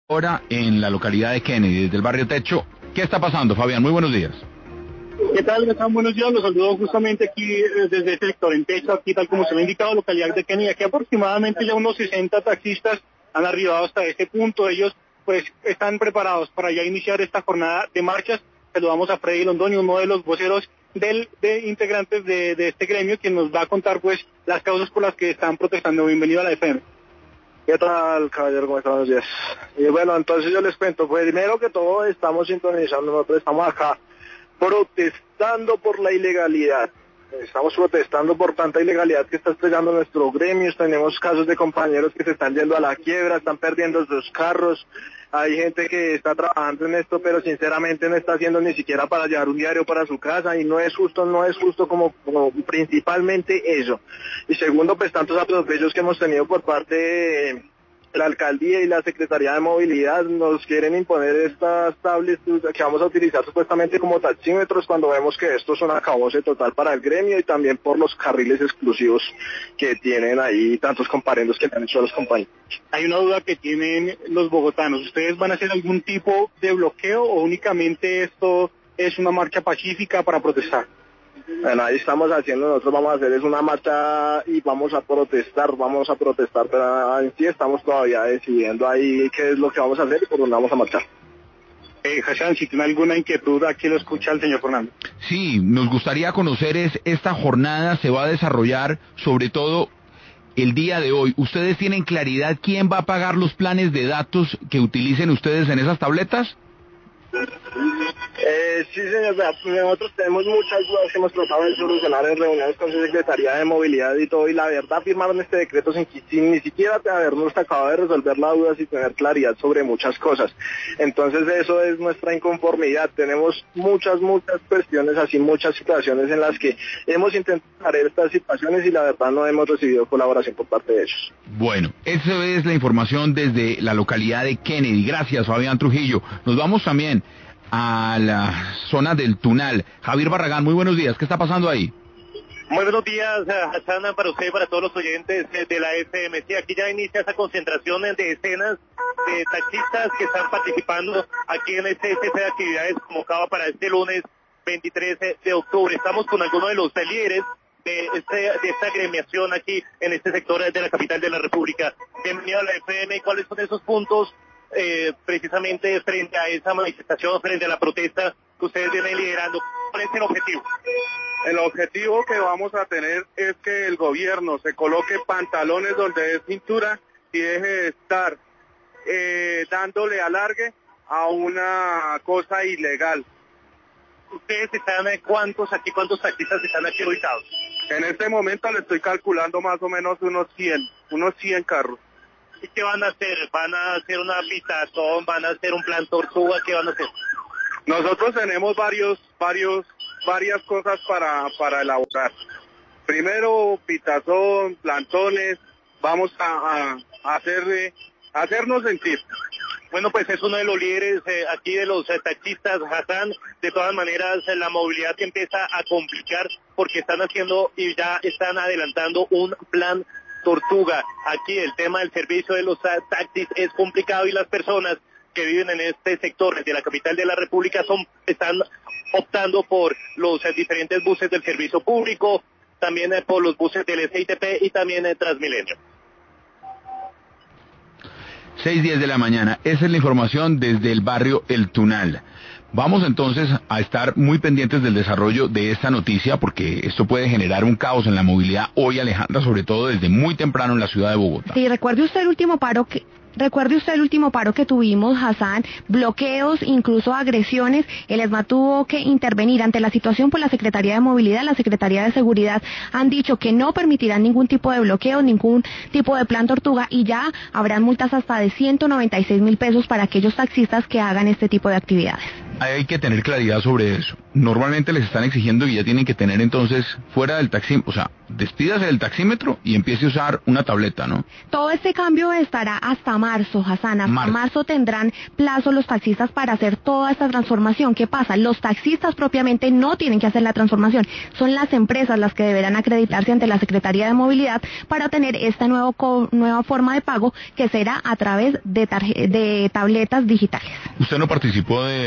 Ahora en la localidad de Kennedy, desde el barrio Techo. ¿Qué está pasando, Fabián? Muy buenos días. ¿Qué tal? ¿Están? Buenos días, los saludo justamente aquí desde este sector en Techo, aquí tal como se lo ha indicado, localidad de Kennedy. Aquí aproximadamente ya unos 60 taxistas han arribado hasta este punto. Ellos pues están preparados para ya iniciar esta jornada de marchas. Saludamos a Freddy Londoño, uno de los voceros de integrantes de este gremio, quien nos va a contar pues las causas por las que están protestando. Bienvenido a la FM. ¿Qué tal, caballero? ¿Cómo están? Buenos días. Y bueno, entonces yo les cuento, pues primero que todo estamos sintonizando, nosotros estamos acá protestando por la ilegalidad. Estamos protestando por tanta ilegalidad que está estrellando nuestros gremios. Tenemos casos de compañeros que se están yendo a la quiebra, están perdiendo sus carros. Hay gente que está trabajando en esto, pero sinceramente no está haciendo ni siquiera para llevar un diario para su casa, y no es justo como principalmente eso. Y segundo, pues tantos atropellos que hemos tenido por parte de la alcaldía y la Secretaría de Movilidad. Nos quieren imponer estas tablets que vamos a utilizar supuestamente como taxímetros, cuando vemos que esto es un acabose total para el gremio, y también por los carriles exclusivos que tienen ahí tantos comparendos que le han hecho a los compañeros. Hay una duda que tienen los bogotanos. ¿Ustedes van a hacer algún tipo de bloqueo o únicamente esto es una marcha pacífica para protestar? Bueno, ahí estamos haciendo, nosotros vamos a hacer es una marcha y vamos a protestar, pero en sí estamos todavía decidiendo ahí qué es lo que vamos a hacer y por dónde vamos a marchar. Hassan, si tiene alguna inquietud, aquí lo escucha el señor Fernando. Sí, nos gustaría conocer esta jornada se va a desarrollar sobre todo el día de hoy. ¿Ustedes tienen claridad quién va a pagar los planes de datos que utilicen ustedes en esas tabletas? Sí, señor, nosotros tenemos muchas dudas que hemos tratado de solucionar en reuniones con su Secretaría de Movilidad y todo, y la verdad firmaron este decreto sin ni siquiera habernos acabado de resolver la duda, sin tener claridad sobre muchas cosas. Entonces eso es nuestra inconformidad. Tenemos muchas cuestiones, así muchas situaciones en las que hemos intentado hacer estas situaciones y la verdad no hemos recibido colaboración por parte de ellos. Bueno, esa es la información desde la localidad de Kennedy. Gracias, Fabián Trujillo. Nos vamos también a la zona del Tunal. Javier Barragán, muy buenos días. ¿Qué está pasando ahí? Muy buenos días, Hassan, para usted y para todos los oyentes de la FM. Sí, aquí ya inicia esa concentración de decenas de taxistas que están participando aquí en este cese de actividades convocado para este lunes 23 de octubre. Estamos con algunos de los líderes de esta agremiación aquí en este sector de la capital de la República. Bienvenido a la FM. ¿Cuáles son esos puntos precisamente frente a esa manifestación, frente a la protesta que ustedes vienen liderando? ¿Cuál es el objetivo? El objetivo que vamos a tener es que el gobierno se coloque pantalones donde es cintura y deje de estar dándole alargue a una cosa ilegal. ¿Ustedes están cuántos taxistas están aquí ubicados? En este momento le estoy calculando más o menos unos 100 carros. ¿Y qué van a hacer? ¿Van a hacer una pitazón? ¿Van a hacer un plan tortuga? ¿Qué van a hacer? Nosotros tenemos varias cosas para elaborar. Primero, pitazón, plantones, vamos a hacernos sentir. Bueno, pues es uno de los líderes aquí de los taxistas, Hassan. De todas maneras, la movilidad se empieza a complicar porque están haciendo y ya están adelantando un plan tortuga. Aquí el tema del servicio de los taxis es complicado y las personas que viven en este sector de la capital de la República están optando por los diferentes buses del servicio público, también por los buses del SITP y también Transmilenio. 6:10 de la mañana. Esa es la información desde el barrio El Tunal. Vamos entonces a estar muy pendientes del desarrollo de esta noticia porque esto puede generar un caos en la movilidad hoy, Alejandra, sobre todo desde muy temprano en la ciudad de Bogotá. Sí, recuerde usted el último paro que tuvimos, Hassan, bloqueos, incluso agresiones. El ESMA tuvo que intervenir ante la situación por la Secretaría de Movilidad, la Secretaría de Seguridad han dicho que no permitirán ningún tipo de bloqueo, ningún tipo de plan tortuga, y ya habrán multas hasta de 196.000 pesos para aquellos taxistas que hagan este tipo de actividades. hay que tener claridad sobre eso. Normalmente les están exigiendo y ya tienen que tener entonces fuera del taxímetro, o sea, despídase del taxímetro y empiece a usar una tableta, ¿no? Todo este cambio estará hasta marzo, Hassan. Hasta marzo tendrán plazo los taxistas para hacer toda esta transformación. ¿Qué pasa? Los taxistas propiamente no tienen que hacer la transformación. Son las empresas las que deberán acreditarse ante la Secretaría de Movilidad para tener esta nueva forma de pago que será a través de tabletas digitales. ¿Usted no participó de